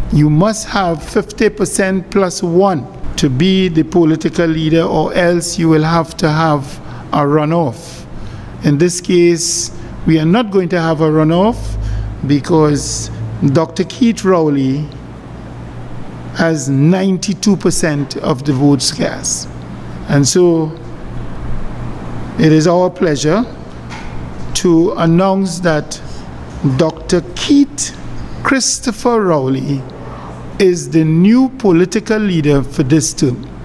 you must have 50% plus 1 to be the political leader, or else you will have to have a runoff. In this case, we are not going to have a runoff because Dr. Keith Rowley has 92% of the votes cast. And so it is our pleasure to announce that Dr. Keith Christopher Rowley is the new political leader for this term.